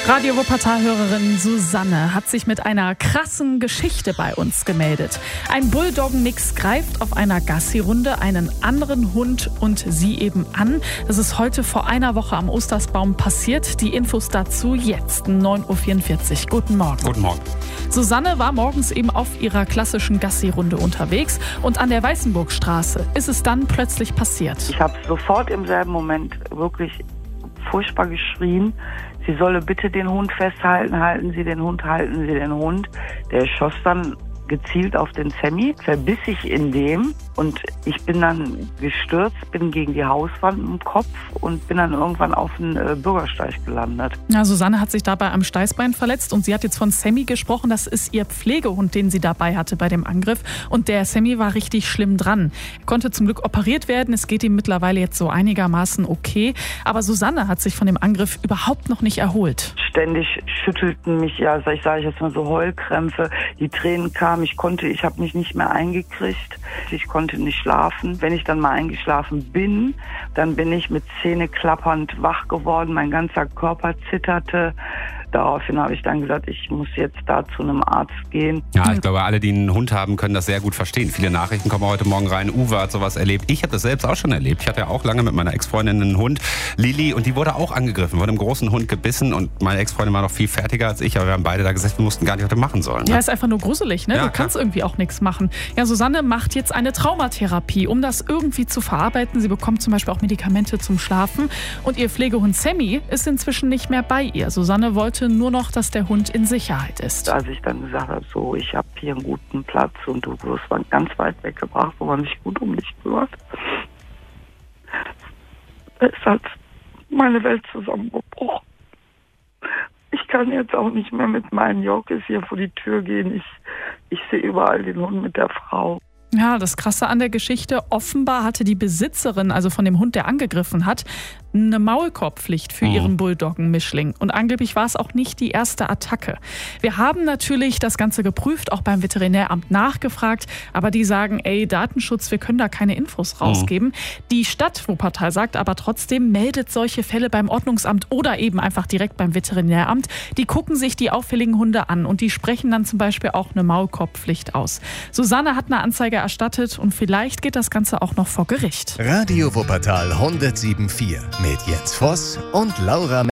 Radio Wuppertal-Hörerin Susanne hat sich mit einer krassen Geschichte bei uns gemeldet. Ein Bulldoggen-Mix greift auf einer Gassi-Runde einen anderen Hund und sie eben an. Das ist heute vor einer Woche am Ostersbaum passiert. Die Infos dazu jetzt, 9.44 Uhr. Guten Morgen. Guten Morgen. Susanne war morgens eben auf ihrer klassischen Gassi-Runde unterwegs und an der Weißenburgstraße ist es dann plötzlich passiert. Ich habe sofort im selben Moment wirklich furchtbar geschrien, sie solle bitte den Hund festhalten, halten Sie den Hund, halten Sie den Hund. Der schoss dann gezielt auf den Sammy, verbiss sich in dem und ich bin dann gestürzt, bin gegen die Hauswand im Kopf und bin dann irgendwann auf den Bürgersteig gelandet. Ja, Susanne hat sich dabei am Steißbein verletzt und sie hat jetzt von Sammy gesprochen. Das ist ihr Pflegehund, den sie dabei hatte bei dem Angriff. Und der Sammy war richtig schlimm dran. Er konnte zum Glück operiert werden. Es geht ihm mittlerweile jetzt so einigermaßen okay. Aber Susanne hat sich von dem Angriff überhaupt noch nicht erholt. Ständig schüttelten mich, ich sage jetzt mal so Heulkrämpfe, die Tränen kamen, ich habe mich nicht mehr eingekriegt, ich konnte nicht schlafen. Wenn ich dann mal eingeschlafen bin, dann bin ich mit Zähne klappernd wach geworden, mein ganzer Körper zitterte. Daraufhin habe ich dann gesagt, ich muss jetzt da zu einem Arzt gehen. Ja, ich glaube, alle, die einen Hund haben, können das sehr gut verstehen. Viele Nachrichten kommen heute Morgen rein. Uwe hat sowas erlebt. Ich habe das selbst auch schon erlebt. Ich hatte ja auch lange mit meiner Ex-Freundin einen Hund, Lili, und die wurde auch angegriffen, wurde einem großen Hund gebissen und meine Ex-Freundin war noch viel fertiger als ich, aber wir haben beide da gesessen, wir wussten gar nicht, was wir machen sollen. Ne? Ja, ist einfach nur gruselig, ne? Ja, du kannst irgendwie auch nichts machen. Ja, Susanne macht jetzt eine Traumatherapie, um das irgendwie zu verarbeiten. Sie bekommt zum Beispiel auch Medikamente zum Schlafen und ihr Pflegehund Sammy ist inzwischen nicht mehr bei ihr. Susanne wollte nur noch, dass der Hund in Sicherheit ist. Als ich dann gesagt habe, so, ich habe hier einen guten Platz und du wirst mal ganz weit weggebracht, wo man sich gut um dich kümmert, ist halt meine Welt zusammengebrochen. Ich kann jetzt auch nicht mehr mit meinen Yorkies hier vor die Tür gehen. Ich sehe überall den Hund mit der Frau. Ja, das Krasse an der Geschichte, offenbar hatte die Besitzerin, also von dem Hund, der angegriffen hat, eine Maulkorbpflicht für ihren Bulldoggen-Mischling. Und angeblich war es auch nicht die erste Attacke. Wir haben natürlich das Ganze geprüft, auch beim Veterinäramt nachgefragt, aber die sagen, Datenschutz, wir können da keine Infos rausgeben. Die Stadt Wuppertal sagt aber trotzdem, meldet solche Fälle beim Ordnungsamt oder eben einfach direkt beim Veterinäramt. Die gucken sich die auffälligen Hunde an und die sprechen dann zum Beispiel auch eine Maulkorbpflicht aus. Susanne hat eine Anzeige erstattet und vielleicht geht das Ganze auch noch vor Gericht. Radio Wuppertal 107.4 mit Jens Voss und Laura